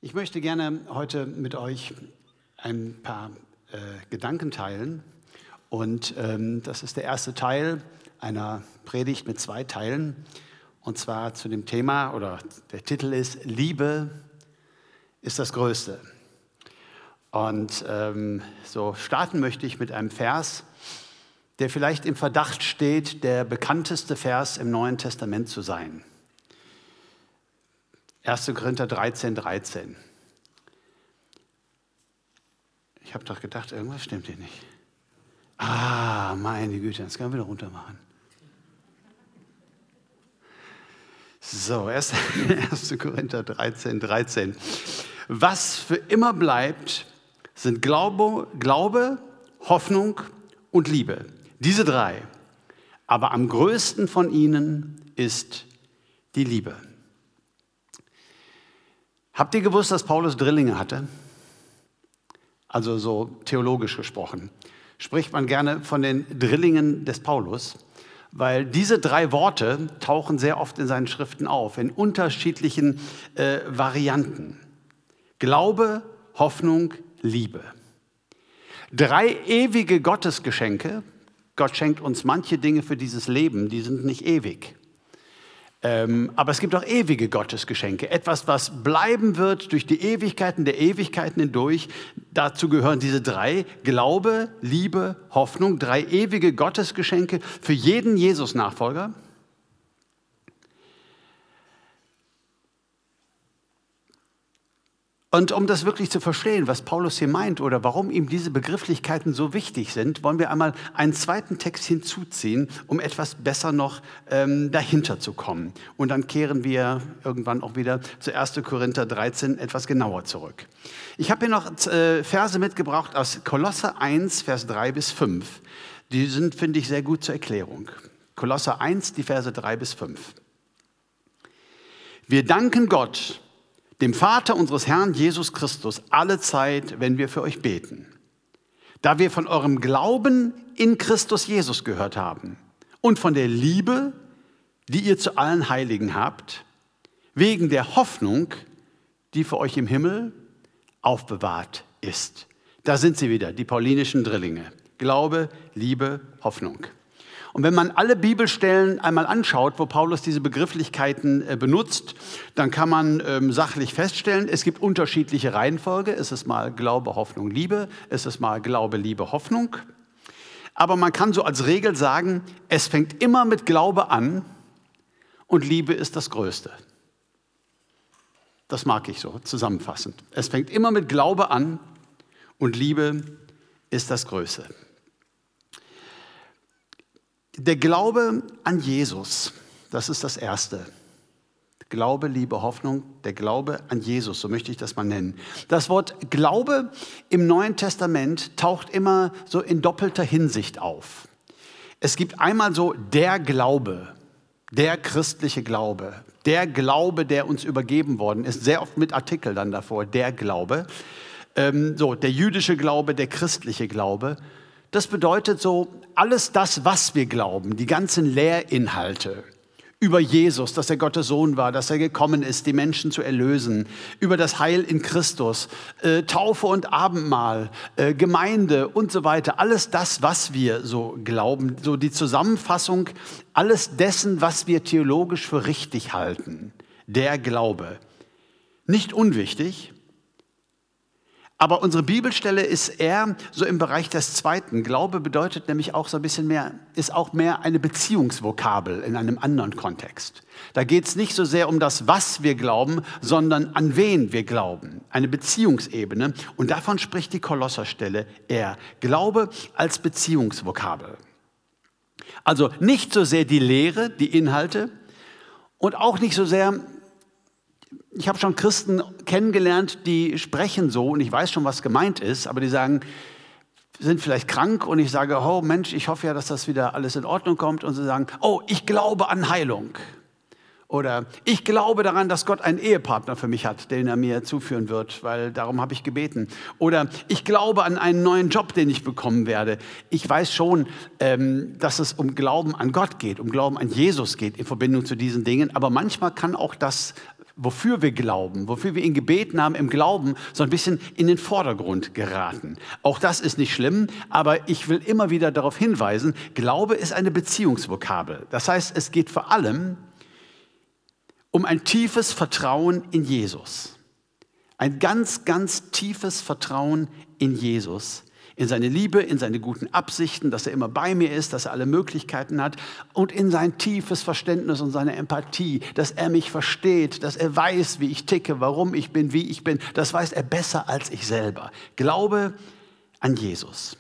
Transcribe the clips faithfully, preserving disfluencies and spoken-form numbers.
Ich möchte gerne heute mit euch ein paar äh, Gedanken teilen. Und ähm, das ist der erste Teil einer Predigt mit zwei Teilen. Und zwar zu dem Thema, oder der Titel ist, Liebe ist das Größte. Und ähm, so starten möchte ich mit einem Vers, der vielleicht im Verdacht steht, der bekannteste Vers im Neuen Testament zu sein. erster Korinther dreizehn, dreizehn. Ich habe doch gedacht, irgendwas stimmt hier nicht. Ah, meine Güte, das können wir wieder runter machen. So, erster Korinther dreizehn, dreizehn. Was für immer bleibt, sind Glaube, Glaube, Hoffnung und Liebe. Diese drei. Aber am größten von ihnen ist die Liebe. Habt ihr gewusst, dass Paulus Drillinge hatte? Also so theologisch gesprochen. Spricht man gerne von den Drillingen des Paulus, weil diese drei Worte tauchen sehr oft in seinen Schriften auf, in unterschiedlichen äh, Varianten. Glaube, Hoffnung, Liebe. Drei ewige Gottesgeschenke. Gott schenkt uns manche Dinge für dieses Leben, die sind nicht ewig. Ähm, aber es gibt auch ewige Gottesgeschenke. Etwas, was bleiben wird durch die Ewigkeiten der Ewigkeiten hindurch. Dazu gehören diese drei: Glaube, Liebe, Hoffnung. Drei ewige Gottesgeschenke für jeden Jesus-Nachfolger. Und um das wirklich zu verstehen, was Paulus hier meint oder warum ihm diese Begrifflichkeiten so wichtig sind, wollen wir einmal einen zweiten Text hinzuziehen, um etwas besser noch ähm, dahinter zu kommen. Und dann kehren wir irgendwann auch wieder zu erster Korinther dreizehn etwas genauer zurück. Ich habe hier noch äh, Verse mitgebracht aus Kolosser eins, Vers drei bis fünf. Die sind, finde ich, sehr gut zur Erklärung. Kolosser eins, die Verse drei bis fünf. Wir danken Gott, dem Vater unseres Herrn Jesus Christus, alle Zeit, wenn wir für euch beten. Da wir von eurem Glauben in Christus Jesus gehört haben und von der Liebe, die ihr zu allen Heiligen habt, wegen der Hoffnung, die für euch im Himmel aufbewahrt ist. Da sind sie wieder, die paulinischen Drillinge. Glaube, Liebe, Hoffnung. Und wenn man alle Bibelstellen einmal anschaut, wo Paulus diese Begrifflichkeiten äh, benutzt, dann kann man ähm, sachlich feststellen, es gibt unterschiedliche Reihenfolge. Es ist mal Glaube, Hoffnung, Liebe. Es ist mal Glaube, Liebe, Hoffnung. Aber man kann so als Regel sagen, es fängt immer mit Glaube an und Liebe ist das Größte. Das mag ich so zusammenfassend. Es fängt immer mit Glaube an und Liebe ist das Größte. Der Glaube an Jesus, das ist das Erste. Glaube, Liebe, Hoffnung, der Glaube an Jesus, so möchte ich das mal nennen. Das Wort Glaube im Neuen Testament taucht immer so in doppelter Hinsicht auf. Es gibt einmal so der Glaube, der christliche Glaube, der Glaube, der uns übergeben worden ist, sehr oft mit Artikel dann davor, der Glaube. Ähm, so, der jüdische Glaube, der christliche Glaube. Das bedeutet so, alles das, was wir glauben, die ganzen Lehrinhalte über Jesus, dass er Gottes Sohn war, dass er gekommen ist, die Menschen zu erlösen, über das Heil in Christus, äh, Taufe und Abendmahl, äh, Gemeinde und so weiter, alles das, was wir so glauben, so die Zusammenfassung, alles dessen, was wir theologisch für richtig halten, der Glaube. Nicht unwichtig. Aber unsere Bibelstelle ist eher so im Bereich des Zweiten. Glaube bedeutet nämlich auch so ein bisschen mehr, ist auch mehr eine Beziehungsvokabel in einem anderen Kontext. Da geht es nicht so sehr um das, was wir glauben, sondern an wen wir glauben. Eine Beziehungsebene. Und davon spricht die Kolosserstelle eher. Glaube als Beziehungsvokabel. Also nicht so sehr die Lehre, die Inhalte und auch nicht so sehr. Ich habe schon Christen kennengelernt, die sprechen so und ich weiß schon, was gemeint ist, aber die sagen, sind vielleicht krank und ich sage, oh Mensch, ich hoffe ja, dass das wieder alles in Ordnung kommt und sie sagen, oh, ich glaube an Heilung oder ich glaube daran, dass Gott einen Ehepartner für mich hat, den er mir zuführen wird, weil darum habe ich gebeten oder ich glaube an einen neuen Job, den ich bekommen werde. Ich weiß schon, ähm, dass es um Glauben an Gott geht, um Glauben an Jesus geht in Verbindung zu diesen Dingen, aber manchmal kann auch das wofür wir glauben, wofür wir ihn gebeten haben, im Glauben so ein bisschen in den Vordergrund geraten. Auch das ist nicht schlimm, aber ich will immer wieder darauf hinweisen, Glaube ist eine Beziehungsvokabel. Das heißt, es geht vor allem um ein tiefes Vertrauen in Jesus. Ein ganz, ganz tiefes Vertrauen in Jesus, in seine Liebe, in seine guten Absichten, dass er immer bei mir ist, dass er alle Möglichkeiten hat und in sein tiefes Verständnis und seine Empathie, dass er mich versteht, dass er weiß, wie ich ticke, warum ich bin, wie ich bin. Das weiß er besser als ich selber. Glaube an Jesus.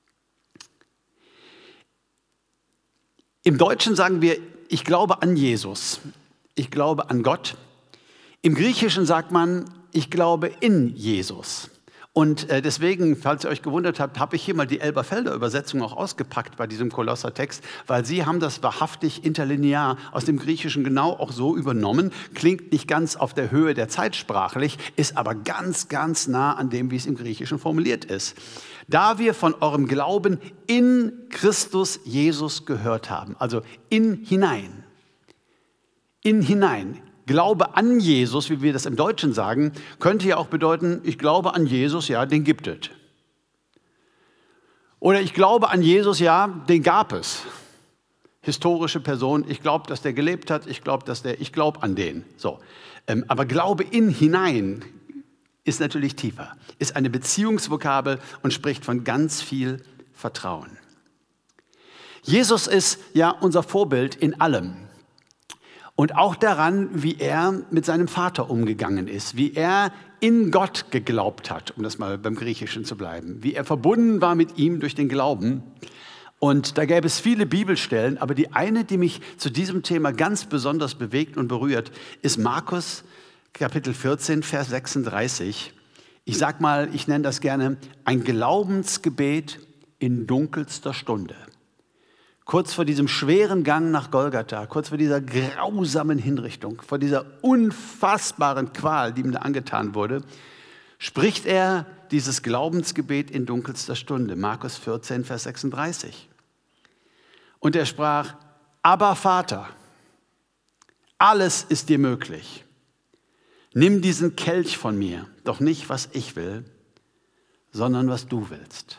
Im Deutschen sagen wir, ich glaube an Jesus. Ich glaube an Gott. Im Griechischen sagt man, ich glaube in Jesus. Und äh, deswegen, falls ihr euch gewundert habt, habe ich hier mal die Elberfelder Übersetzung auch ausgepackt bei diesem Kolossertext, weil sie haben das wahrhaftig interlinear aus dem Griechischen genau auch so übernommen. Klingt nicht ganz auf der Höhe der Zeit sprachlich, ist aber ganz, ganz nah an dem, wie es im Griechischen formuliert ist. Da wir von eurem Glauben in Christus Jesus gehört haben, also in hinein, in hinein. Glaube an Jesus, wie wir das im Deutschen sagen, könnte ja auch bedeuten, ich glaube an Jesus, ja, den gibt es. Oder ich glaube an Jesus, ja, den gab es. Historische Person, ich glaube, dass der gelebt hat, ich glaube, dass der, ich glaube an den. So. Ähm, aber Glaube in hinein ist natürlich tiefer, ist eine Beziehungsvokabel und spricht von ganz viel Vertrauen. Jesus ist ja unser Vorbild in allem. Und auch daran, wie er mit seinem Vater umgegangen ist, wie er in Gott geglaubt hat, um das mal beim Griechischen zu bleiben, wie er verbunden war mit ihm durch den Glauben. Und da gäbe es viele Bibelstellen, aber die eine, die mich zu diesem Thema ganz besonders bewegt und berührt, ist Markus Kapitel vierzehn, Vers sechsunddreißig. Ich sag mal, ich nenne das gerne ein Glaubensgebet in dunkelster Stunde. Kurz vor diesem schweren Gang nach Golgatha, kurz vor dieser grausamen Hinrichtung, vor dieser unfassbaren Qual, die ihm da angetan wurde, spricht er dieses Glaubensgebet in dunkelster Stunde. Markus vierzehn, Vers sechsunddreißig. Und er sprach, aber Vater, alles ist dir möglich. Nimm diesen Kelch von mir, doch nicht, was ich will, sondern was du willst.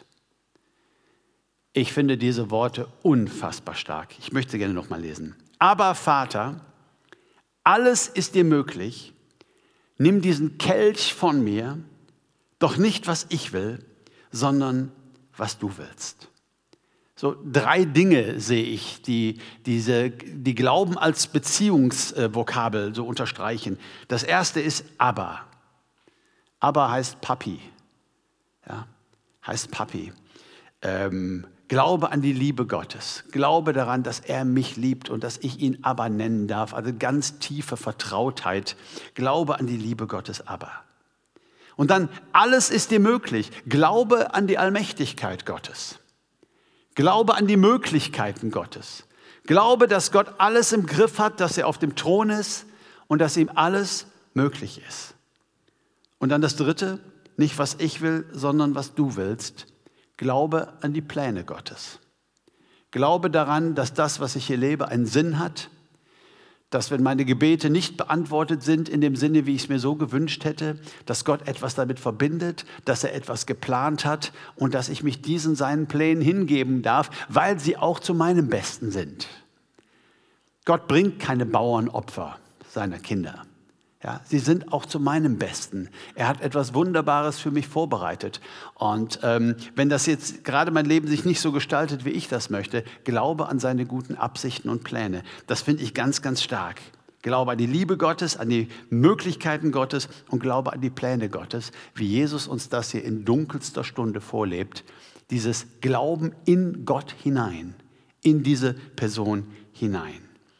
Ich finde diese Worte unfassbar stark. Ich möchte sie gerne noch mal lesen. Aber Vater, alles ist dir möglich. Nimm diesen Kelch von mir, doch nicht, was ich will, sondern was du willst. So drei Dinge sehe ich, die, diese, die Glauben als Beziehungsvokabel so unterstreichen. Das erste ist aber. Aber heißt Papi. Ja, heißt Papi. Ähm, Glaube an die Liebe Gottes. Glaube daran, dass er mich liebt und dass ich ihn Abba nennen darf. Also ganz tiefe Vertrautheit. Glaube an die Liebe Gottes, Abba. Und dann, alles ist dir möglich. Glaube an die Allmächtigkeit Gottes. Glaube an die Möglichkeiten Gottes. Glaube, dass Gott alles im Griff hat, dass er auf dem Thron ist und dass ihm alles möglich ist. Und dann das Dritte, nicht was ich will, sondern was du willst. Glaube an die Pläne Gottes. Glaube daran, dass das, was ich hier lebe, einen Sinn hat, dass wenn meine Gebete nicht beantwortet sind in dem Sinne, wie ich es mir so gewünscht hätte, dass Gott etwas damit verbindet, dass er etwas geplant hat und dass ich mich diesen seinen Plänen hingeben darf, weil sie auch zu meinem Besten sind. Gott bringt keine Bauernopfer seiner Kinder. Ja, sie sind auch zu meinem Besten. Er hat etwas Wunderbares für mich vorbereitet. Und ähm, wenn das jetzt gerade mein Leben sich nicht so gestaltet, wie ich das möchte, glaube an seine guten Absichten und Pläne. Das finde ich ganz, ganz stark. Glaube an die Liebe Gottes, an die Möglichkeiten Gottes und glaube an die Pläne Gottes, wie Jesus uns das hier in dunkelster Stunde vorlebt. Dieses Glauben in Gott hinein, in diese Person hinein.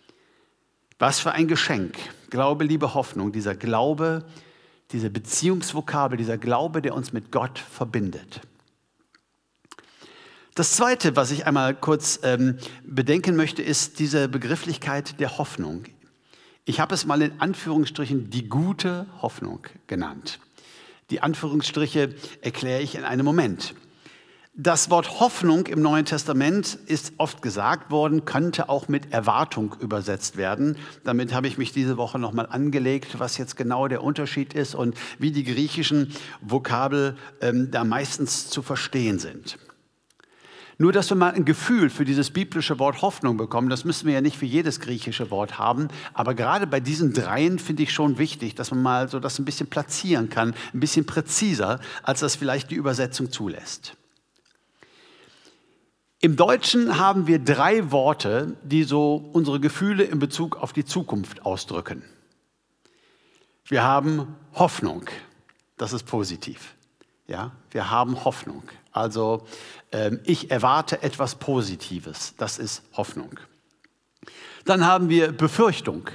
Was für ein Geschenk. Glaube, Liebe, Hoffnung. Dieser Glaube, diese Beziehungsvokabel, dieser Glaube, der uns mit Gott verbindet. Das Zweite, was ich einmal kurz ähm, bedenken möchte, ist diese Begrifflichkeit der Hoffnung. Ich habe es mal in Anführungsstrichen die gute Hoffnung genannt. Die Anführungsstriche erkläre ich in einem Moment. Das Wort Hoffnung im Neuen Testament ist oft gesagt worden, könnte auch mit Erwartung übersetzt werden. Damit habe ich mich diese Woche nochmal angelegt, was jetzt genau der Unterschied ist und wie die griechischen Vokabel ähm, da meistens zu verstehen sind. Nur, dass wir mal ein Gefühl für dieses biblische Wort Hoffnung bekommen, das müssen wir ja nicht für jedes griechische Wort haben, aber gerade bei diesen dreien finde ich schon wichtig, dass man mal so das ein bisschen platzieren kann, ein bisschen präziser, als das vielleicht die Übersetzung zulässt. Im Deutschen haben wir drei Worte, die so unsere Gefühle in Bezug auf die Zukunft ausdrücken. Wir haben Hoffnung, das ist positiv. Ja, wir haben Hoffnung. Also ähm, ich erwarte etwas Positives, das ist Hoffnung. Dann haben wir Befürchtung,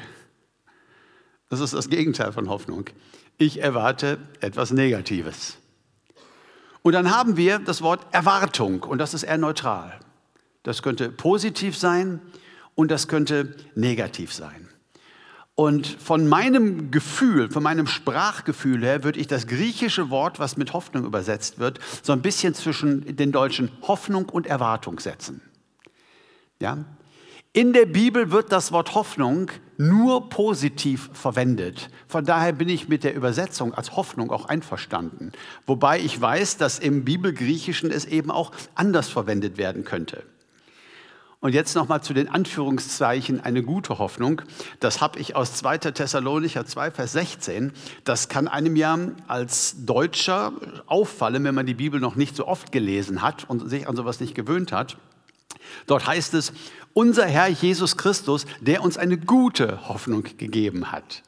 das ist das Gegenteil von Hoffnung. Ich erwarte etwas Negatives. Und dann haben wir das Wort Erwartung und das ist eher neutral. Das könnte positiv sein und das könnte negativ sein. Und von meinem Gefühl, von meinem Sprachgefühl her, würde ich das griechische Wort, was mit Hoffnung übersetzt wird, so ein bisschen zwischen den deutschen Hoffnung und Erwartung setzen. Ja? In der Bibel wird das Wort Hoffnung nur positiv verwendet. Von daher bin ich mit der Übersetzung als Hoffnung auch einverstanden. Wobei ich weiß, dass im Bibelgriechischen es eben auch anders verwendet werden könnte. Und jetzt nochmal zu den Anführungszeichen eine gute Hoffnung. Das habe ich aus zweiter Thessalonicher zwei, Vers sechzehn. Das kann einem ja als Deutscher auffallen, wenn man die Bibel noch nicht so oft gelesen hat und sich an sowas nicht gewöhnt hat. Dort heißt es, unser Herr Jesus Christus, der uns eine gute Hoffnung gegeben hat.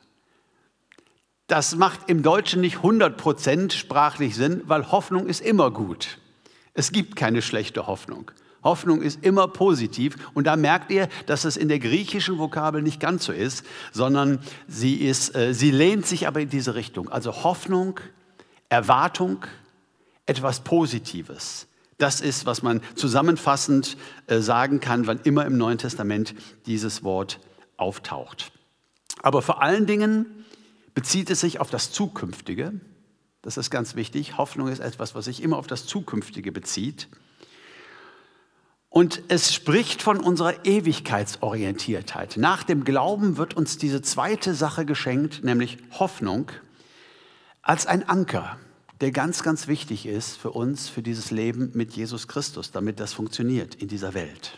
Das macht im Deutschen nicht hundert Prozent sprachlich Sinn, weil Hoffnung ist immer gut. Es gibt keine schlechte Hoffnung. Hoffnung ist immer positiv und da merkt ihr, dass es in der griechischen Vokabel nicht ganz so ist, sondern sie, ist, äh, sie lehnt sich aber in diese Richtung. Also Hoffnung, Erwartung, etwas Positives. Das ist, was man zusammenfassend äh, sagen kann, wann immer im Neuen Testament dieses Wort auftaucht. Aber vor allen Dingen bezieht es sich auf das Zukünftige. Das ist ganz wichtig. Hoffnung ist etwas, was sich immer auf das Zukünftige bezieht. Und es spricht von unserer Ewigkeitsorientiertheit. Nach dem Glauben wird uns diese zweite Sache geschenkt, nämlich Hoffnung, als ein Anker, der ganz, ganz wichtig ist für uns, für dieses Leben mit Jesus Christus, damit das funktioniert in dieser Welt.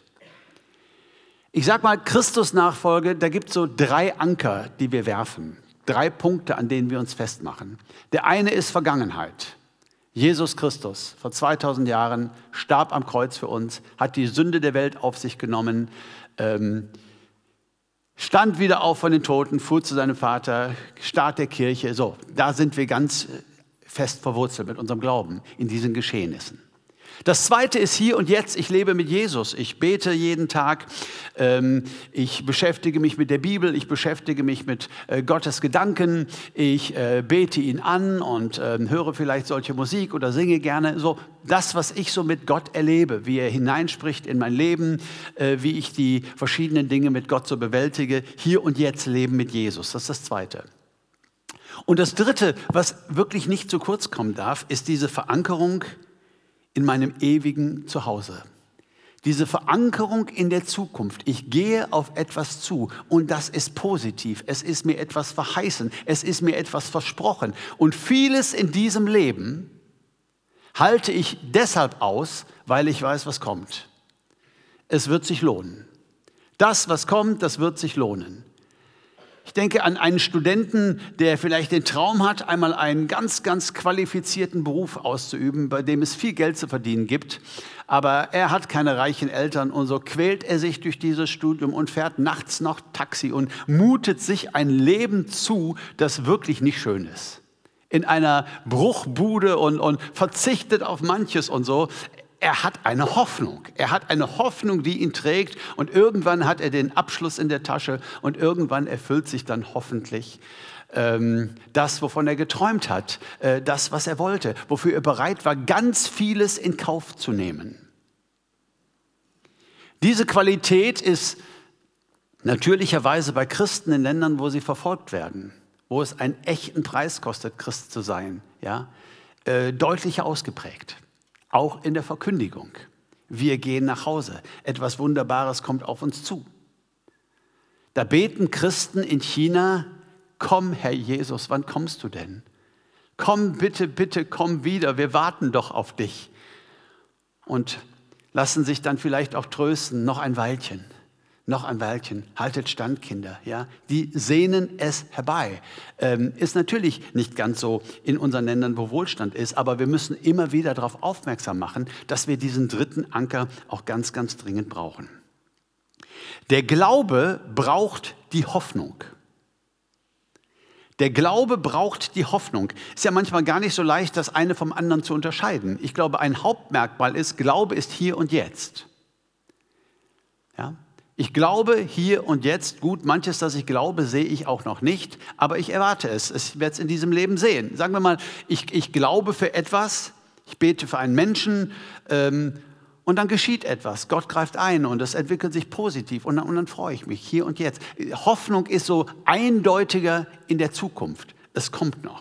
Ich sage mal, Christus-Nachfolge, da gibt es so drei Anker, die wir werfen. Drei Punkte, an denen wir uns festmachen. Der eine ist Vergangenheit. Jesus Christus, vor zweitausend Jahren, starb am Kreuz für uns, hat die Sünde der Welt auf sich genommen, ähm, stand wieder auf von den Toten, fuhr zu seinem Vater, Start der Kirche. So, da sind wir ganz fest verwurzelt mit unserem Glauben in diesen Geschehnissen. Das zweite ist hier und jetzt, ich lebe mit Jesus. Ich bete jeden Tag, ähm, ich beschäftige mich mit der Bibel, ich beschäftige mich mit äh, Gottes Gedanken, ich äh, bete ihn an und äh, höre vielleicht solche Musik oder singe gerne. So das, was ich so mit Gott erlebe, wie er hineinspricht in mein Leben, äh, wie ich die verschiedenen Dinge mit Gott so bewältige. Hier und jetzt leben mit Jesus, das ist das Zweite. Und das Dritte, was wirklich nicht zu kurz kommen darf, ist diese Verankerung in meinem ewigen Zuhause. Diese Verankerung in der Zukunft. Ich gehe auf etwas zu und das ist positiv. Es ist mir etwas verheißen. Es ist mir etwas versprochen. Und vieles in diesem Leben halte ich deshalb aus, weil ich weiß, was kommt. Es wird sich lohnen. Das, was kommt, das wird sich lohnen. Ich denke an einen Studenten, der vielleicht den Traum hat, einmal einen ganz, ganz qualifizierten Beruf auszuüben, bei dem es viel Geld zu verdienen gibt. Aber er hat keine reichen Eltern und so quält er sich durch dieses Studium und fährt nachts noch Taxi und mutet sich ein Leben zu, das wirklich nicht schön ist. In einer Bruchbude und, und verzichtet auf manches und so. Er hat eine Hoffnung. Er hat eine Hoffnung, die ihn trägt und irgendwann hat er den Abschluss in der Tasche und irgendwann erfüllt sich dann hoffentlich ähm, das, wovon er geträumt hat, äh, das, was er wollte, wofür er bereit war, ganz vieles in Kauf zu nehmen. Diese Qualität ist natürlicherweise bei Christen in Ländern, wo sie verfolgt werden, wo es einen echten Preis kostet, Christ zu sein, ja, äh, deutlich ausgeprägt. auch in der Verkündigung. Wir gehen nach Hause. Etwas Wunderbares kommt auf uns zu. Da beten Christen in China, komm, Herr Jesus, wann kommst du denn? Komm, bitte, bitte, komm wieder, wir warten doch auf dich. Und lassen sich dann vielleicht auch trösten, noch ein Weilchen, noch ein Weilchen, haltet stand, Kinder. Ja? Die sehnen es herbei. Ähm, ist natürlich nicht ganz so in unseren Ländern, wo Wohlstand ist, aber wir müssen immer wieder darauf aufmerksam machen, dass wir diesen dritten Anker auch ganz, ganz dringend brauchen. Der Glaube braucht die Hoffnung. Der Glaube braucht die Hoffnung. Ist ja manchmal gar nicht so leicht, das eine vom anderen zu unterscheiden. Ich glaube, ein Hauptmerkmal ist, Glaube ist hier und jetzt. Ja? Ich glaube hier und jetzt. Gut, manches, das ich glaube, sehe ich auch noch nicht, aber ich erwarte es. Ich werde es in diesem Leben sehen. Sagen wir mal, ich, ich glaube für etwas, ich bete für einen Menschen, ähm, und dann geschieht etwas. Gott greift ein und es entwickelt sich positiv und dann, und dann freue ich mich hier und jetzt. Hoffnung ist so eindeutiger in der Zukunft. Es kommt noch.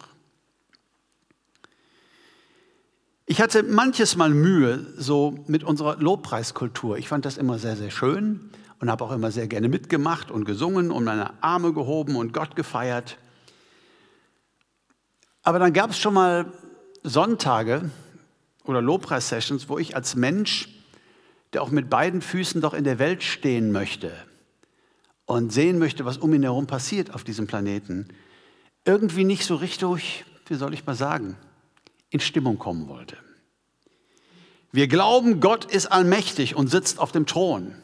Ich hatte manches Mal Mühe so mit unserer Lobpreiskultur. Ich fand das immer sehr, sehr schön und habe auch immer sehr gerne mitgemacht und gesungen und meine Arme gehoben und Gott gefeiert. Aber dann gab es schon mal Sonntage oder Lobpreis-Sessions, wo ich als Mensch, der auch mit beiden Füßen doch in der Welt stehen möchte und sehen möchte, was um ihn herum passiert auf diesem Planeten, irgendwie nicht so richtig, wie soll ich mal sagen, in Stimmung kommen wollte. Wir glauben, Gott ist allmächtig und sitzt auf dem Thron.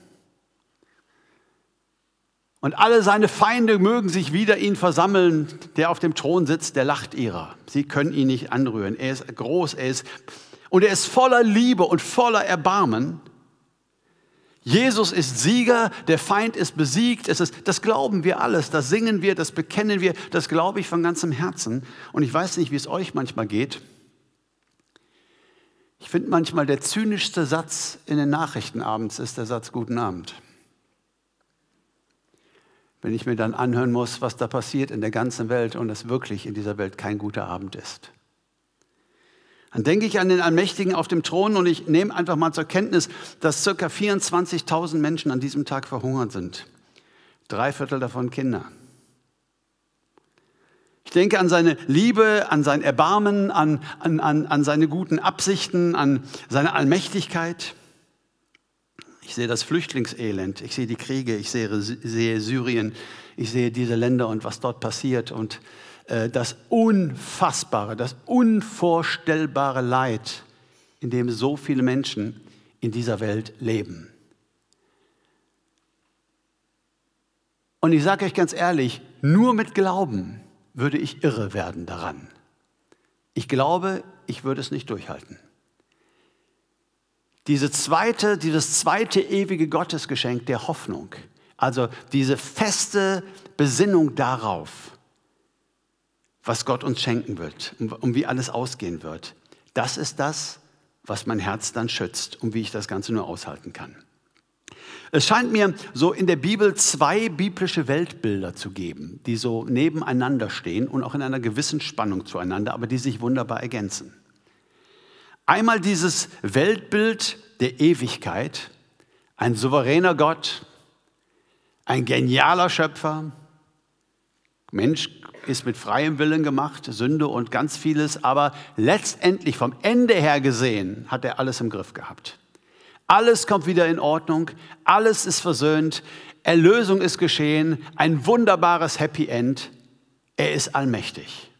Und alle seine Feinde mögen sich wider ihn versammeln. Der auf dem Thron sitzt, der lacht ihrer. Sie können ihn nicht anrühren. Er ist groß, er ist... Und er ist voller Liebe und voller Erbarmen. Jesus ist Sieger, der Feind ist besiegt. Es ist, das glauben wir alles, das singen wir, das bekennen wir, das glaube ich von ganzem Herzen. Und ich weiß nicht, wie es euch manchmal geht. Ich finde manchmal, der zynischste Satz in den Nachrichten abends ist der Satz Guten Abend. Wenn ich mir dann anhören muss, was da passiert in der ganzen Welt und es wirklich in dieser Welt kein guter Abend ist. Dann denke ich an den Allmächtigen auf dem Thron und ich nehme einfach mal zur Kenntnis, dass ca. vierundzwanzigtausend Menschen an diesem Tag verhungert sind. Drei Viertel davon Kinder. Ich denke an seine Liebe, an sein Erbarmen, an, an, an, an seine guten Absichten, an seine Allmächtigkeit. Ich sehe das Flüchtlingselend, ich sehe die Kriege, ich sehe, sehe Syrien, ich sehe diese Länder und was dort passiert und das Unfassbare, das unvorstellbare Leid, in dem so viele Menschen in dieser Welt leben. Und ich sage euch ganz ehrlich, nur mit Glauben würde ich irre werden daran. Ich glaube, ich würde es nicht durchhalten. Diese zweite, dieses zweite ewige Gottesgeschenk der Hoffnung, also diese feste Besinnung darauf, was Gott uns schenken wird, um, um wie alles ausgehen wird. Das ist das, was mein Herz dann schützt und wie ich das Ganze nur aushalten kann. Es scheint mir so in der Bibel zwei biblische Weltbilder zu geben, die so nebeneinander stehen und auch in einer gewissen Spannung zueinander, aber die sich wunderbar ergänzen. Einmal dieses Weltbild der Ewigkeit, ein souveräner Gott, ein genialer Schöpfer, Mensch ist mit freiem Willen gemacht, Sünde und ganz vieles, aber letztendlich vom Ende her gesehen hat er alles im Griff gehabt. Alles kommt wieder in Ordnung, alles ist versöhnt, Erlösung ist geschehen, ein wunderbares Happy End, er ist allmächtig.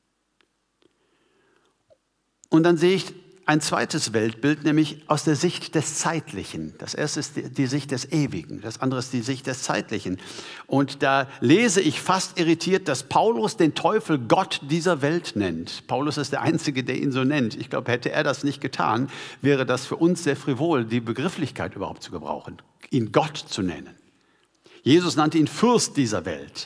Und dann sehe ich ein zweites Weltbild, nämlich aus der Sicht des Zeitlichen. Das erste ist die, die Sicht des Ewigen, das andere ist die Sicht des Zeitlichen. Und da lese ich fast irritiert, dass Paulus den Teufel Gott dieser Welt nennt. Paulus ist der Einzige, der ihn so nennt. Ich glaube, hätte er das nicht getan, wäre das für uns sehr frivol, die Begrifflichkeit überhaupt zu gebrauchen, ihn Gott zu nennen. Jesus nannte ihn Fürst dieser Welt.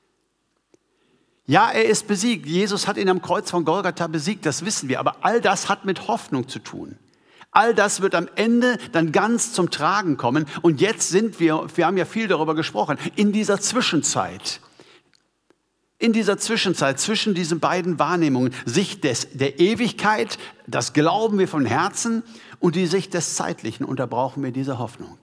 Ja, er ist besiegt. Jesus hat ihn am Kreuz von Golgatha besiegt, das wissen wir. Aber all das hat mit Hoffnung zu tun. All das wird am Ende dann ganz zum Tragen kommen. Und jetzt sind wir, wir haben ja viel darüber gesprochen, in dieser Zwischenzeit, In dieser Zwischenzeit, zwischen diesen beiden Wahrnehmungen, Sicht des, der Ewigkeit, das glauben wir von Herzen, und die Sicht des Zeitlichen, und da brauchen wir diese Hoffnung.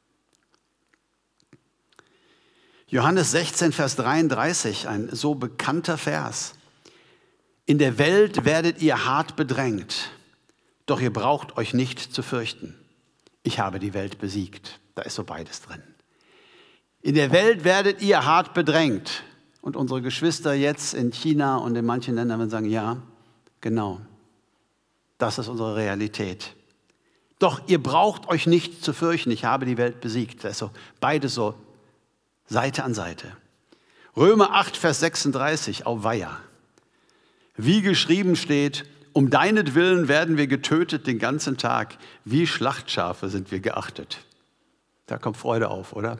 Johannes sechzehn, Vers dreiunddreißig, ein so bekannter Vers. In der Welt werdet ihr hart bedrängt, doch ihr braucht euch nicht zu fürchten. Ich habe die Welt besiegt. Da ist so beides drin. In der Welt werdet ihr hart bedrängt. Und unsere Geschwister jetzt in China und in manchen Ländern werden sagen, ja, genau, das ist unsere Realität. Doch ihr braucht euch nicht zu fürchten, ich habe die Welt besiegt. Das ist so beides so Seite an Seite. Römer acht, Vers sechsunddreißig, auweia. Wie geschrieben steht, um deinetwillen werden wir getötet den ganzen Tag, wie Schlachtschafe sind wir geachtet. Da kommt Freude auf, oder?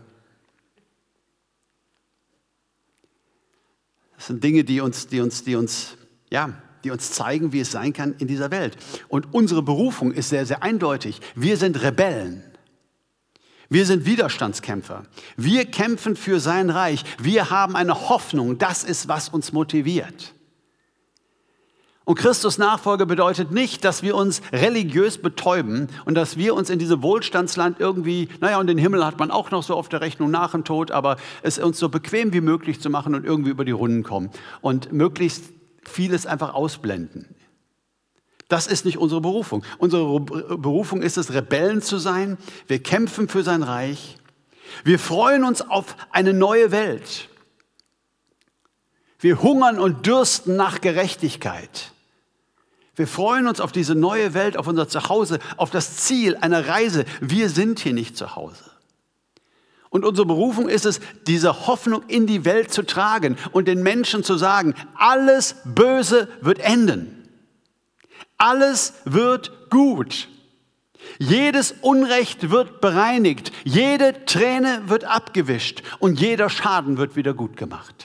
Das sind Dinge, die uns, die uns, die uns, ja, die uns zeigen, wie es sein kann in dieser Welt. Und unsere Berufung ist sehr, sehr eindeutig. Wir sind Rebellen. Wir sind Widerstandskämpfer. Wir kämpfen für sein Reich. Wir haben eine Hoffnung. Das ist, was uns motiviert. Und Christus Nachfolge bedeutet nicht, dass wir uns religiös betäuben und dass wir uns in diesem Wohlstandsland irgendwie, naja, und den Himmel hat man auch noch so auf der Rechnung nach dem Tod, aber es uns so bequem wie möglich zu machen und irgendwie über die Runden kommen und möglichst vieles einfach ausblenden. Das ist nicht unsere Berufung. Unsere Berufung ist es, Rebellen zu sein. Wir kämpfen für sein Reich. Wir freuen uns auf eine neue Welt. Wir hungern und dürsten nach Gerechtigkeit. Wir freuen uns auf diese neue Welt, auf unser Zuhause, auf das Ziel einer Reise. Wir sind hier nicht zu Hause. Und unsere Berufung ist es, diese Hoffnung in die Welt zu tragen und den Menschen zu sagen, alles Böse wird enden. Alles wird gut. Jedes Unrecht wird bereinigt. Jede Träne wird abgewischt und jeder Schaden wird wieder gut gemacht.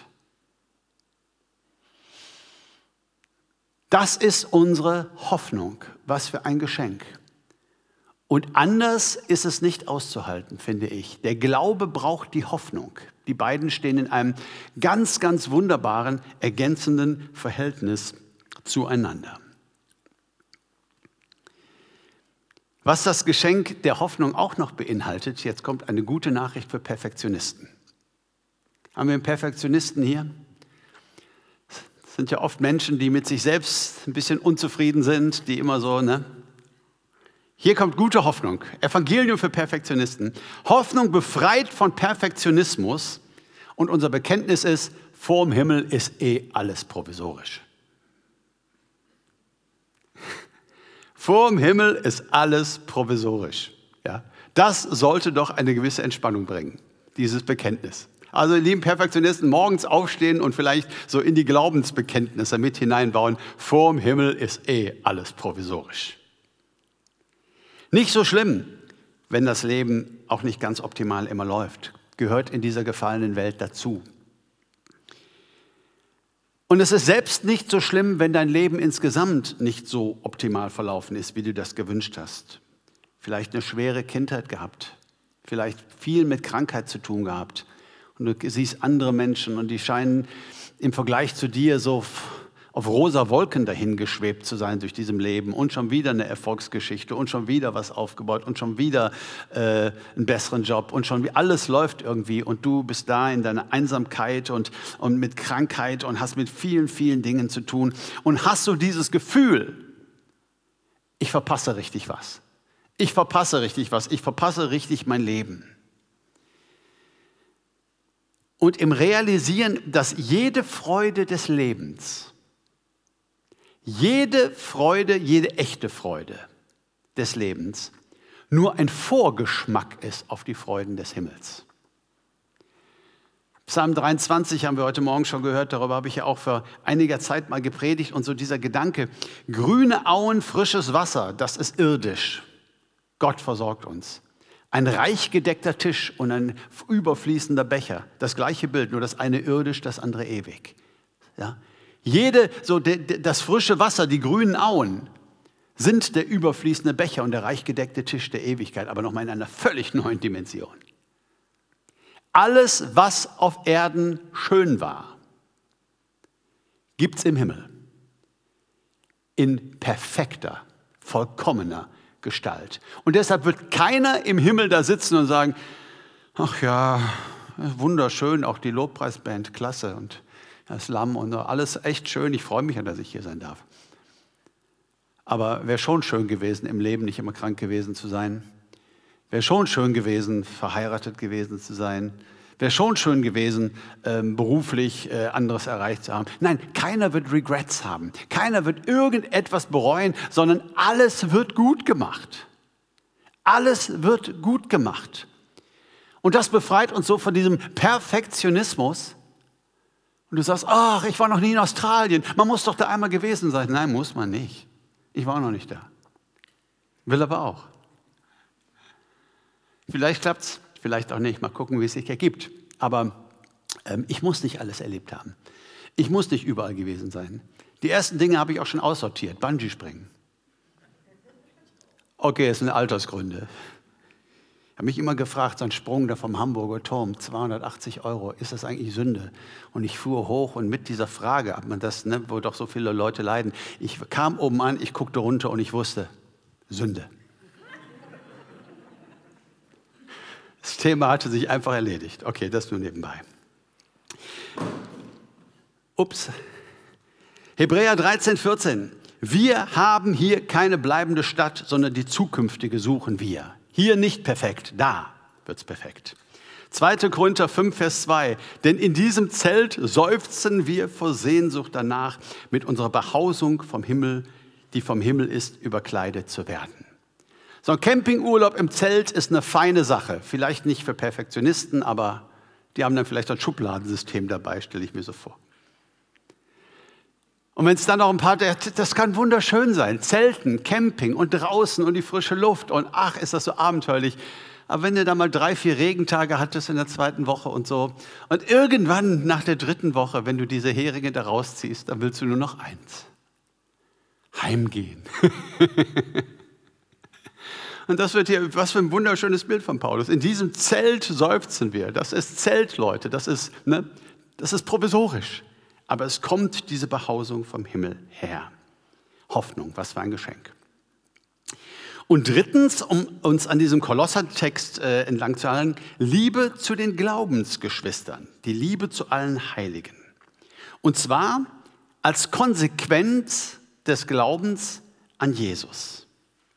Das ist unsere Hoffnung. Was für ein Geschenk. Und anders ist es nicht auszuhalten, finde ich. Der Glaube braucht die Hoffnung. Die beiden stehen in einem ganz, ganz wunderbaren, ergänzenden Verhältnis zueinander. Was das Geschenk der Hoffnung auch noch beinhaltet, jetzt kommt eine gute Nachricht für Perfektionisten. Haben wir einen Perfektionisten hier? Das sind ja oft Menschen, die mit sich selbst ein bisschen unzufrieden sind, die immer so, ne? Hier kommt gute Hoffnung. Evangelium für Perfektionisten. Hoffnung befreit von Perfektionismus. Und unser Bekenntnis ist, vorm Himmel ist eh alles provisorisch. Vorm Himmel ist alles provisorisch. Ja? Das sollte doch eine gewisse Entspannung bringen, dieses Bekenntnis. Also, lieben Perfektionisten, morgens aufstehen und vielleicht so in die Glaubensbekenntnisse mit hineinbauen. Vorm Himmel ist eh alles provisorisch. Nicht so schlimm, wenn das Leben auch nicht ganz optimal immer läuft. Gehört in dieser gefallenen Welt dazu. Und es ist selbst nicht so schlimm, wenn dein Leben insgesamt nicht so optimal verlaufen ist, wie du das gewünscht hast. Vielleicht eine schwere Kindheit gehabt, vielleicht viel mit Krankheit zu tun gehabt. Und du siehst andere Menschen und die scheinen im Vergleich zu dir so auf rosa Wolken dahingeschwebt zu sein durch diesem Leben und schon wieder eine Erfolgsgeschichte und schon wieder was aufgebaut und schon wieder äh, einen besseren Job und schon wie alles läuft irgendwie und du bist da in deiner Einsamkeit und, und mit Krankheit und hast mit vielen, vielen Dingen zu tun und hast so dieses Gefühl, ich verpasse richtig was. Ich verpasse richtig was. Ich verpasse richtig mein Leben. Und im Realisieren, dass jede Freude des Lebens, jede Freude, jede echte Freude des Lebens nur ein Vorgeschmack ist auf die Freuden des Himmels. Psalm dreiundzwanzig haben wir heute Morgen schon gehört, darüber habe ich ja auch vor einiger Zeit mal gepredigt. Und so dieser Gedanke, grüne Auen, frisches Wasser, das ist irdisch. Gott versorgt uns. Ein reich gedeckter Tisch und ein überfließender Becher. Das gleiche Bild, nur das eine irdisch, das andere ewig. Ja? Jede, so de, de, das frische Wasser, die grünen Auen, sind der überfließende Becher und der reich gedeckte Tisch der Ewigkeit, aber nochmal in einer völlig neuen Dimension. Alles, was auf Erden schön war, gibt es im Himmel. In perfekter, vollkommener Gestalt. Und deshalb wird keiner im Himmel da sitzen und sagen, ach ja, wunderschön, auch die Lobpreisband, klasse und das Lamm und alles echt schön, ich freue mich, dass ich hier sein darf. Aber wäre schon schön gewesen, im Leben nicht immer krank gewesen zu sein. Wäre schon schön gewesen, verheiratet gewesen zu sein. Wäre schon schön gewesen, ähm, beruflich äh, anderes erreicht zu haben. Nein, keiner wird Regrets haben. Keiner wird irgendetwas bereuen, sondern alles wird gut gemacht. Alles wird gut gemacht. Und das befreit uns so von diesem Perfektionismus. Und du sagst, ach, ich war noch nie in Australien. Man muss doch da einmal gewesen sein. Nein, muss man nicht. Ich war noch nicht da. Will aber auch. Vielleicht klappt es, vielleicht auch nicht. Mal gucken, wie es sich ergibt. Aber ähm, ich muss nicht alles erlebt haben. Ich muss nicht überall gewesen sein. Die ersten Dinge habe ich auch schon aussortiert. Bungee-Springen. Okay, es sind Altersgründe. Ich habe mich immer gefragt, so ein Sprung da vom Hamburger Turm, zweihundertachtzig Euro, ist das eigentlich Sünde? Und ich fuhr hoch und mit dieser Frage, ob man das, ne, wo doch so viele Leute leiden, ich kam oben an, ich guckte runter und ich wusste, Sünde. Das Thema hatte sich einfach erledigt. Okay, das nur nebenbei. Ups. Hebräer dreizehn, vierzehn. Wir haben hier keine bleibende Stadt, sondern die zukünftige suchen wir. Hier nicht perfekt, da wird's perfekt. zweiter Korinther fünf, Vers zwei. Denn in diesem Zelt seufzen wir vor Sehnsucht danach, mit unserer Behausung vom Himmel, die vom Himmel ist, überkleidet zu werden. So ein Campingurlaub im Zelt ist eine feine Sache. Vielleicht nicht für Perfektionisten, aber die haben dann vielleicht ein Schubladensystem dabei, stelle ich mir so vor. Und wenn es dann noch ein paar, das kann wunderschön sein, Zelten, Camping und draußen und die frische Luft und ach, ist das so abenteuerlich. Aber wenn du da mal drei, vier Regentage hattest in der zweiten Woche und so und irgendwann nach der dritten Woche, wenn du diese Heringe da rausziehst, dann willst du nur noch eins, heimgehen. Und das wird hier, was für ein wunderschönes Bild von Paulus. In diesem Zelt seufzen wir. Das ist Zelt, Leute, das ist, ne, das ist provisorisch. Aber es kommt diese Behausung vom Himmel her. Hoffnung, was für ein Geschenk. Und drittens, um uns an diesem Kolossertext äh, entlang zu halten, Liebe zu den Glaubensgeschwistern, die Liebe zu allen Heiligen. Und zwar als Konsequenz des Glaubens an Jesus.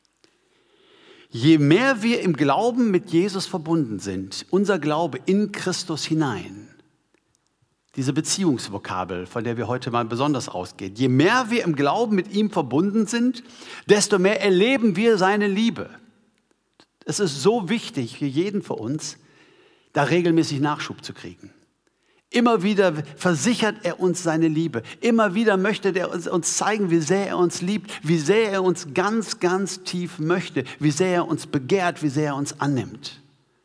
Je mehr wir im Glauben mit Jesus verbunden sind, unser Glaube in Christus hinein, diese Beziehungsvokabel, von der wir heute mal besonders ausgehen. Je mehr wir im Glauben mit ihm verbunden sind, desto mehr erleben wir seine Liebe. Es ist so wichtig für jeden von uns, da regelmäßig Nachschub zu kriegen. Immer wieder versichert er uns seine Liebe. Immer wieder möchte er uns zeigen, wie sehr er uns liebt, wie sehr er uns ganz, ganz tief möchte, wie sehr er uns begehrt, wie sehr er uns annimmt.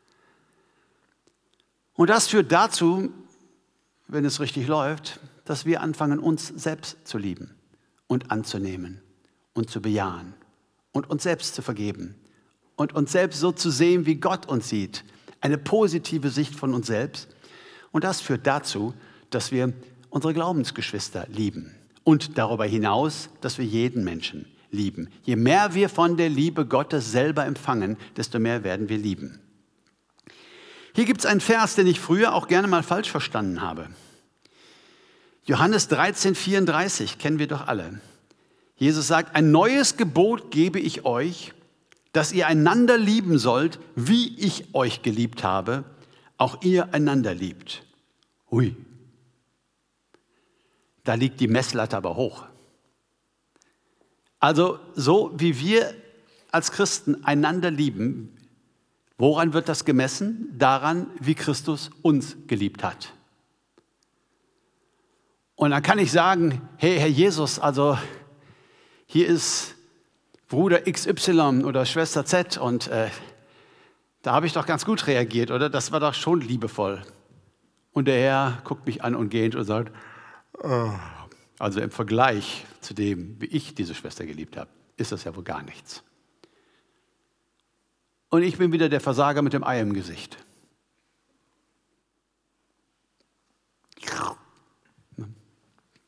Und das führt dazu, wenn es richtig läuft, dass wir anfangen, uns selbst zu lieben und anzunehmen und zu bejahen und uns selbst zu vergeben und uns selbst so zu sehen, wie Gott uns sieht. Eine positive Sicht von uns selbst. Und das führt dazu, dass wir unsere Glaubensgeschwister lieben und darüber hinaus, dass wir jeden Menschen lieben. Je mehr wir von der Liebe Gottes selber empfangen, desto mehr werden wir lieben. Hier gibt es einen Vers, den ich früher auch gerne mal falsch verstanden habe. Johannes dreizehn, vierunddreißig, kennen wir doch alle. Jesus sagt, ein neues Gebot gebe ich euch, dass ihr einander lieben sollt, wie ich euch geliebt habe, auch ihr einander liebt. Hui, da liegt die Messlatte aber hoch. Also so wie wir als Christen einander lieben, woran wird das gemessen? Daran, wie Christus uns geliebt hat. Und dann kann ich sagen, hey Herr Jesus, also hier ist Bruder X Y oder Schwester Z und äh, da habe ich doch ganz gut reagiert, oder? Das war doch schon liebevoll. Und der Herr guckt mich an und gähnt und sagt, oh. Also im Vergleich zu dem, wie ich diese Schwester geliebt habe, ist das ja wohl gar nichts. Und ich bin wieder der Versager mit dem Ei im Gesicht.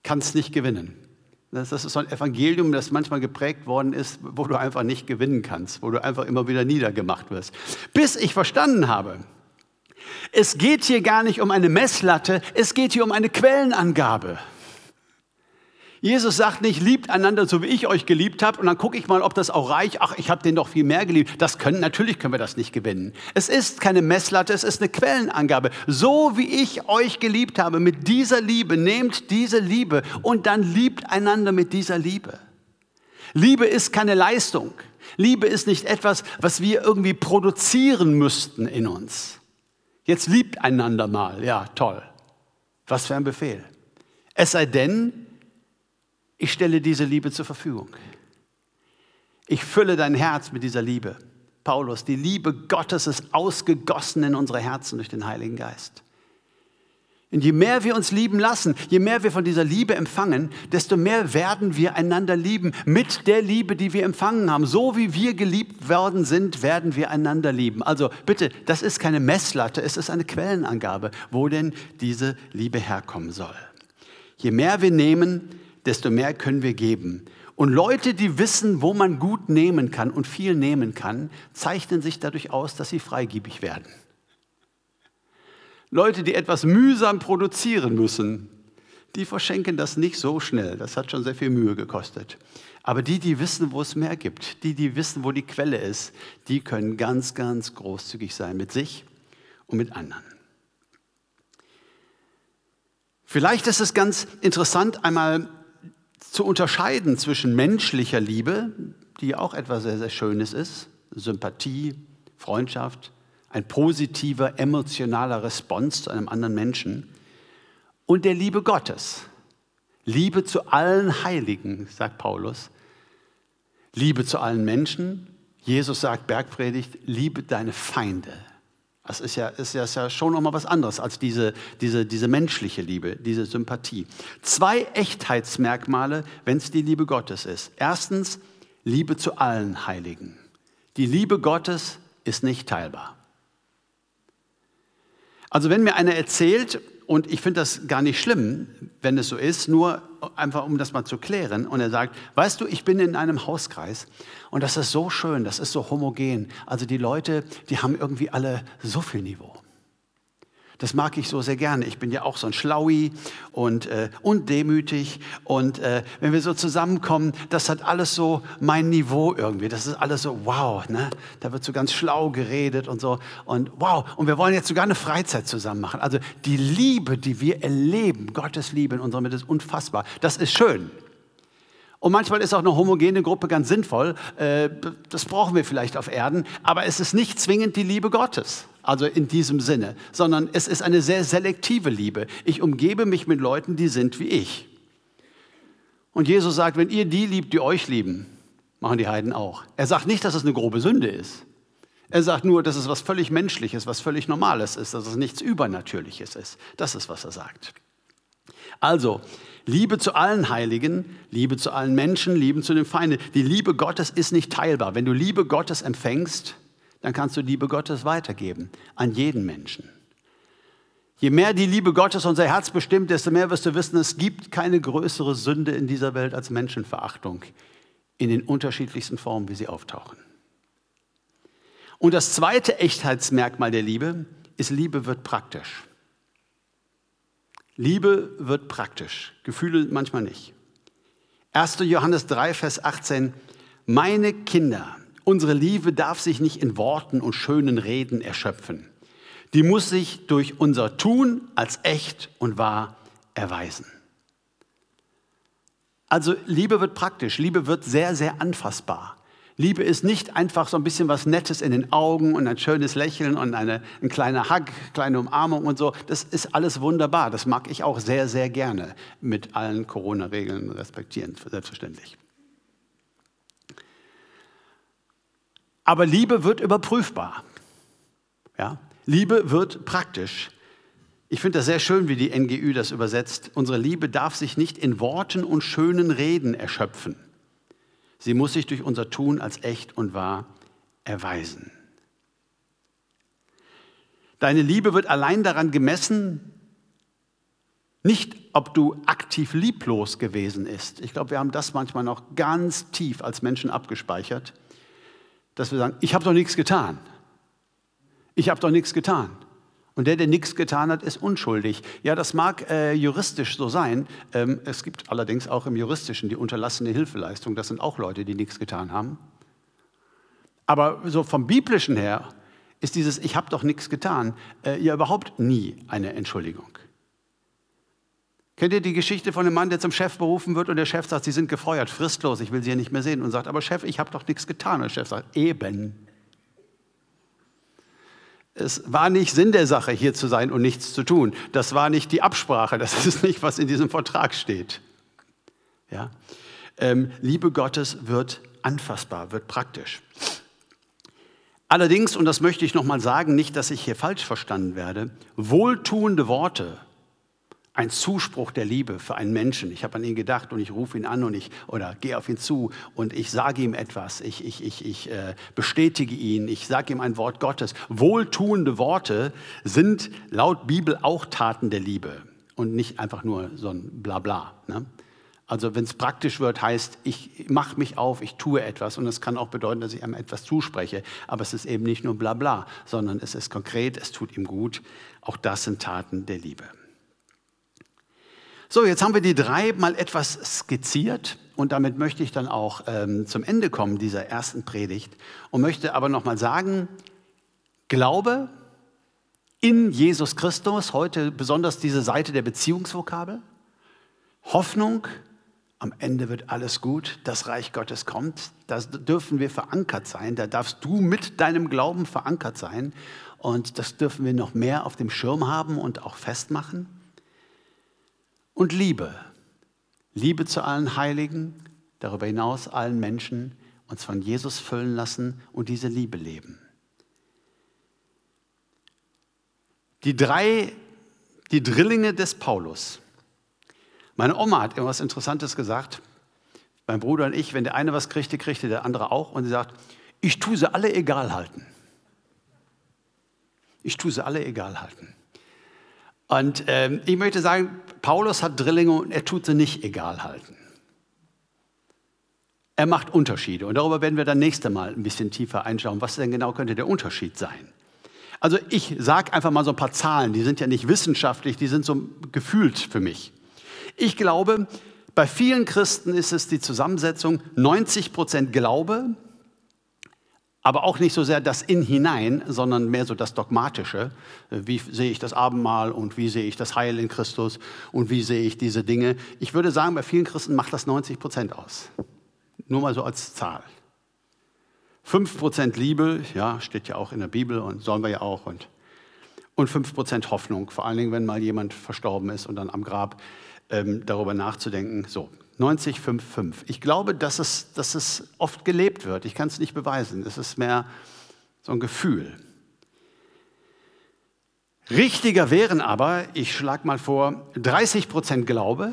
kannst nicht gewinnen. Das ist so ein Evangelium, das manchmal geprägt worden ist, wo du einfach nicht gewinnen kannst, wo du einfach immer wieder niedergemacht wirst. Bis ich verstanden habe, es geht hier gar nicht um eine Messlatte, es geht hier um eine Quellenangabe. Jesus sagt nicht, liebt einander, so wie ich euch geliebt habe, und dann gucke ich mal, ob das auch reicht. Ach, ich habe den doch viel mehr geliebt. Das können, natürlich können wir das nicht gewinnen. Es ist keine Messlatte, es ist eine Quellenangabe. So wie ich euch geliebt habe, mit dieser Liebe, nehmt diese Liebe und dann liebt einander mit dieser Liebe. Liebe ist keine Leistung. Liebe ist nicht etwas, was wir irgendwie produzieren müssten in uns. Jetzt liebt einander mal. Ja, toll. Was für ein Befehl. Es sei denn, ich stelle diese Liebe zur Verfügung. Ich fülle dein Herz mit dieser Liebe. Paulus, die Liebe Gottes ist ausgegossen in unsere Herzen durch den Heiligen Geist. Und je mehr wir uns lieben lassen, je mehr wir von dieser Liebe empfangen, desto mehr werden wir einander lieben mit der Liebe, die wir empfangen haben. So wie wir geliebt worden sind, werden wir einander lieben. Also bitte, das ist keine Messlatte, es ist eine Quellenangabe, wo denn diese Liebe herkommen soll. Je mehr wir nehmen, desto mehr können wir geben. Und Leute, die wissen, wo man gut nehmen kann und viel nehmen kann, zeichnen sich dadurch aus, dass sie freigebig werden. Leute, die etwas mühsam produzieren müssen, die verschenken das nicht so schnell. Das hat schon sehr viel Mühe gekostet. Aber die, die wissen, wo es mehr gibt, die, die wissen, wo die Quelle ist, die können ganz, ganz großzügig sein mit sich und mit anderen. Vielleicht ist es ganz interessant, einmal zu unterscheiden zwischen menschlicher Liebe, die auch etwas sehr, sehr Schönes ist, Sympathie, Freundschaft, ein positiver, emotionaler Response zu einem anderen Menschen, und der Liebe Gottes. Liebe zu allen Heiligen, sagt Paulus. Liebe zu allen Menschen. Jesus sagt, Bergpredigt, liebe deine Feinde. Das ist ja, ist ja, ist ja schon nochmal was anderes als diese, diese, diese menschliche Liebe, diese Sympathie. Zwei Echtheitsmerkmale, wenn es die Liebe Gottes ist. Erstens, Liebe zu allen Heiligen. Die Liebe Gottes ist nicht teilbar. Also wenn mir einer erzählt, und ich finde das gar nicht schlimm, wenn es so ist, nur einfach um das mal zu klären, und er sagt, weißt du, ich bin in einem Hauskreis und das ist so schön, das ist so homogen. Also die Leute, die haben irgendwie alle so viel Niveau. Das mag ich so sehr gerne. Ich bin ja auch so ein Schlaui und, äh, und demütig. Und äh, wenn wir so zusammenkommen, das hat alles so mein Niveau irgendwie. Das ist alles so wow, ne? Da wird so ganz schlau geredet und so. Und wow, und wir wollen jetzt sogar eine Freizeit zusammen machen. Also die Liebe, die wir erleben, Gottes Liebe in unserer Mitte ist unfassbar. Das ist schön. Und manchmal ist auch eine homogene Gruppe ganz sinnvoll. Das brauchen wir vielleicht auf Erden. Aber es ist nicht zwingend die Liebe Gottes, also in diesem Sinne, sondern es ist eine sehr selektive Liebe. Ich umgebe mich mit Leuten, die sind wie ich. Und Jesus sagt, wenn ihr die liebt, die euch lieben, machen die Heiden auch. Er sagt nicht, dass es eine grobe Sünde ist. Er sagt nur, dass es was völlig Menschliches, was völlig Normales ist, dass es nichts Übernatürliches ist. Das ist, was er sagt. Also, Liebe zu allen Heiligen, Liebe zu allen Menschen, Liebe zu den Feinden. Die Liebe Gottes ist nicht teilbar. Wenn du Liebe Gottes empfängst, dann kannst du Liebe Gottes weitergeben an jeden Menschen. Je mehr die Liebe Gottes unser Herz bestimmt, desto mehr wirst du wissen, es gibt keine größere Sünde in dieser Welt als Menschenverachtung in den unterschiedlichsten Formen, wie sie auftauchen. Und das zweite Echtheitsmerkmal der Liebe ist, Liebe wird praktisch. Liebe wird praktisch, Gefühle manchmal nicht. erster Johannes drei, Vers achtzehn, meine Kinder, unsere Liebe darf sich nicht in Worten und schönen Reden erschöpfen. Die muss sich durch unser Tun als echt und wahr erweisen. Also Liebe wird praktisch, Liebe wird sehr, sehr anfassbar. Liebe ist nicht einfach so ein bisschen was Nettes in den Augen und ein schönes Lächeln und eine, ein kleiner Hug, kleine Umarmung und so. Das ist alles wunderbar. Das mag ich auch sehr, sehr gerne mit allen Corona-Regeln respektieren, selbstverständlich. Aber Liebe wird überprüfbar. Ja? Liebe wird praktisch. Ich finde das sehr schön, wie die N G Ü das übersetzt. Unsere Liebe darf sich nicht in Worten und schönen Reden erschöpfen. Sie muss sich durch unser Tun als echt und wahr erweisen. Deine Liebe wird allein daran gemessen, nicht ob du aktiv lieblos gewesen bist. Ich glaube, wir haben das manchmal noch ganz tief als Menschen abgespeichert, dass wir sagen, ich habe doch nichts getan. Ich habe doch nichts getan. Und der, der nichts getan hat, ist unschuldig. Ja, das mag äh, juristisch so sein. Ähm, es gibt allerdings auch im Juristischen die unterlassene Hilfeleistung. Das sind auch Leute, die nichts getan haben. Aber so vom Biblischen her ist dieses Ich habe doch nichts getan äh, ja überhaupt nie eine Entschuldigung. Kennt ihr die Geschichte von einem Mann, der zum Chef berufen wird und der Chef sagt, Sie sind gefeuert, fristlos, ich will Sie ja nicht mehr sehen. Und sagt, aber Chef, ich habe doch nichts getan. Und der Chef sagt, eben. Es war nicht Sinn der Sache, hier zu sein und nichts zu tun. Das war nicht die Absprache, das ist nicht, was in diesem Vertrag steht. Ja? Ähm, Liebe Gottes wird anfassbar, wird praktisch. Allerdings, und das möchte ich nochmal sagen, nicht, dass ich hier falsch verstanden werde, wohltuende Worte, ein Zuspruch der Liebe für einen Menschen. Ich habe an ihn gedacht und ich rufe ihn an und ich oder gehe auf ihn zu und ich sage ihm etwas. Ich, ich, ich, ich äh, bestätige ihn. Ich sage ihm ein Wort Gottes. Wohltuende Worte sind laut Bibel auch Taten der Liebe und nicht einfach nur so ein Blabla. Ne? Also wenn es praktisch wird, heißt, ich mache mich auf, ich tue etwas. Und das kann auch bedeuten, dass ich einem etwas zuspreche. Aber es ist eben nicht nur Blabla, sondern es ist konkret, es tut ihm gut. Auch das sind Taten der Liebe. So, jetzt haben wir die drei mal etwas skizziert und damit möchte ich dann auch ähm, zum Ende kommen dieser ersten Predigt und möchte aber noch mal sagen, Glaube in Jesus Christus, heute besonders diese Seite der Beziehungsvokabel, Hoffnung, am Ende wird alles gut, das Reich Gottes kommt, da dürfen wir verankert sein, da darfst du mit deinem Glauben verankert sein und das dürfen wir noch mehr auf dem Schirm haben und auch festmachen. Und Liebe, Liebe zu allen Heiligen, darüber hinaus allen Menschen, uns von Jesus füllen lassen und diese Liebe leben. Die drei, die Drillinge des Paulus. Meine Oma hat irgendwas Interessantes gesagt. Mein Bruder und ich, wenn der eine was kriegte, kriegte der andere auch. Und sie sagt, ich tue sie alle egal halten. Ich tue sie alle egal halten. Und ähm, ich möchte sagen, Paulus hat Drillinge und er tut sie nicht egal halten. Er macht Unterschiede und darüber werden wir dann nächstes Mal ein bisschen tiefer einschauen, was denn genau könnte der Unterschied sein. Also ich sage einfach mal so ein paar Zahlen, die sind ja nicht wissenschaftlich, die sind so gefühlt für mich. Ich glaube, bei vielen Christen ist es die Zusammensetzung neunzig Prozent Glaube, aber auch nicht so sehr das In hinein, sondern mehr so das Dogmatische. Wie sehe ich das Abendmahl und wie sehe ich das Heil in Christus und wie sehe ich diese Dinge. Ich würde sagen, bei vielen Christen macht das neunzig Prozent aus. Nur mal so als Zahl. fünf Prozent Liebe, ja, steht ja auch in der Bibel und sollen wir ja auch. Und, und fünf Prozent Hoffnung, vor allen Dingen, wenn mal jemand verstorben ist und dann am Grab ähm, darüber nachzudenken. So. neunzig, fünf, fünf. Ich glaube, dass es, dass es oft gelebt wird. Ich kann es nicht beweisen. Es ist mehr so ein Gefühl. Richtiger wären aber, ich schlage mal vor, dreißig Prozent Glaube,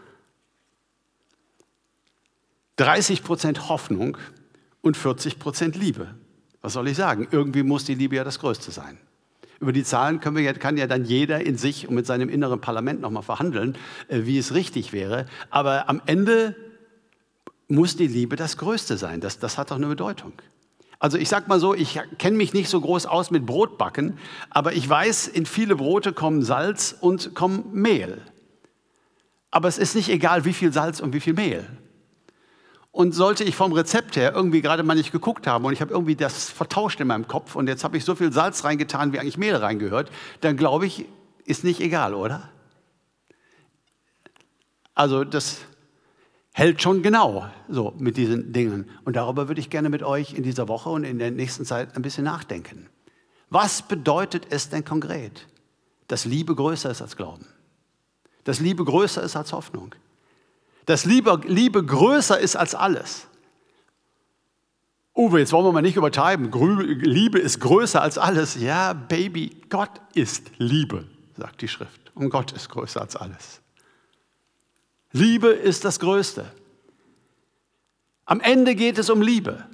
dreißig Prozent Hoffnung und vierzig Prozent Liebe. Was soll ich sagen? Irgendwie muss die Liebe ja das Größte sein. Über die Zahlen können wir ja, kann ja dann jeder in sich und mit seinem inneren Parlament nochmal verhandeln, wie es richtig wäre. Aber am Ende muss die Liebe das Größte sein. Das, das hat doch eine Bedeutung. Also ich sag mal so, ich kenne mich nicht so groß aus mit Brotbacken, aber ich weiß, in viele Brote kommen Salz und kommen Mehl. Aber es ist nicht egal, wie viel Salz und wie viel Mehl. Und sollte ich vom Rezept her irgendwie gerade mal nicht geguckt haben und ich habe irgendwie das vertauscht in meinem Kopf und jetzt habe ich so viel Salz reingetan, wie eigentlich Mehl reingehört, dann glaube ich, ist nicht egal, oder? Also das hält schon genau so mit diesen Dingen. Und darüber würde ich gerne mit euch in dieser Woche und in der nächsten Zeit ein bisschen nachdenken. Was bedeutet es denn konkret, dass Liebe größer ist als Glauben? Dass Liebe größer ist als Hoffnung? Dass Liebe, Liebe größer ist als alles. Uwe, jetzt wollen wir mal nicht übertreiben. Liebe ist größer als alles. Ja, Baby, Gott ist Liebe, sagt die Schrift. Und Gott ist größer als alles. Liebe ist das Größte. Am Ende geht es um Liebe.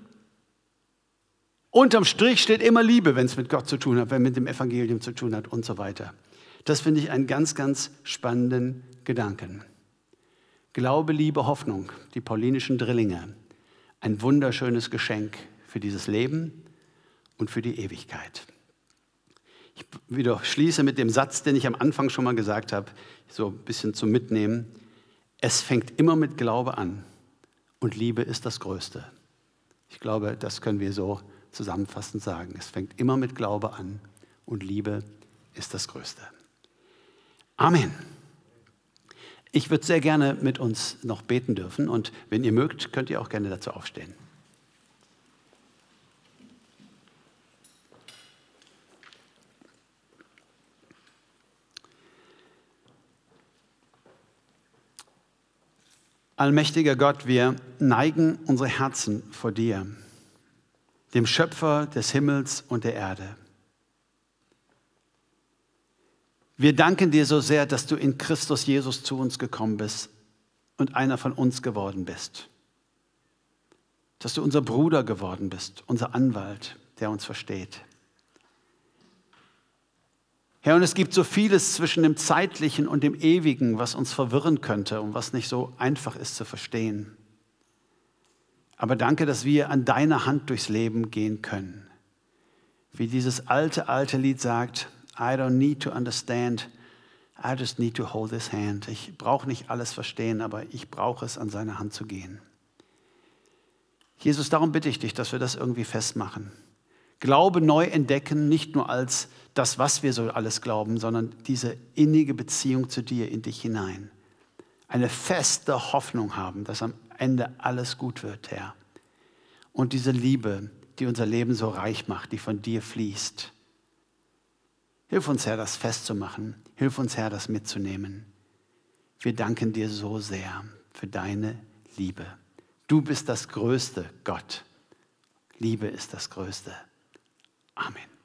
Unterm Strich steht immer Liebe, wenn es mit Gott zu tun hat, wenn es mit dem Evangelium zu tun hat und so weiter. Das finde ich einen ganz, ganz spannenden Gedanken. Glaube, Liebe, Hoffnung, die paulinischen Drillinge. Ein wunderschönes Geschenk für dieses Leben und für die Ewigkeit. Ich wieder schließe mit dem Satz, den ich am Anfang schon mal gesagt habe, so ein bisschen zum Mitnehmen. Es fängt immer mit Glaube an und Liebe ist das Größte. Ich glaube, das können wir so zusammenfassend sagen. Es fängt immer mit Glaube an und Liebe ist das Größte. Amen. Ich würde sehr gerne mit uns noch beten dürfen und wenn ihr mögt, könnt ihr auch gerne dazu aufstehen. Allmächtiger Gott, wir neigen unsere Herzen vor dir, dem Schöpfer des Himmels und der Erde. Wir danken dir so sehr, dass du in Christus Jesus zu uns gekommen bist und einer von uns geworden bist. Dass du unser Bruder geworden bist, unser Anwalt, der uns versteht. Herr, und es gibt so vieles zwischen dem Zeitlichen und dem Ewigen, was uns verwirren könnte und was nicht so einfach ist zu verstehen. Aber danke, dass wir an deiner Hand durchs Leben gehen können. Wie dieses alte, alte Lied sagt, I don't need to understand, I just need to hold his hand. Ich brauche nicht alles verstehen, aber ich brauche es, an seine Hand zu gehen. Jesus, darum bitte ich dich, dass wir das irgendwie festmachen. Glaube neu entdecken, nicht nur als das, was wir so alles glauben, sondern diese innige Beziehung zu dir in dich hinein. Eine feste Hoffnung haben, dass am Ende alles gut wird, Herr. Und diese Liebe, die unser Leben so reich macht, die von dir fließt. Hilf uns, Herr, das festzumachen. Hilf uns, Herr, das mitzunehmen. Wir danken dir so sehr für deine Liebe. Du bist das Größte, Gott. Liebe ist das Größte. Amen.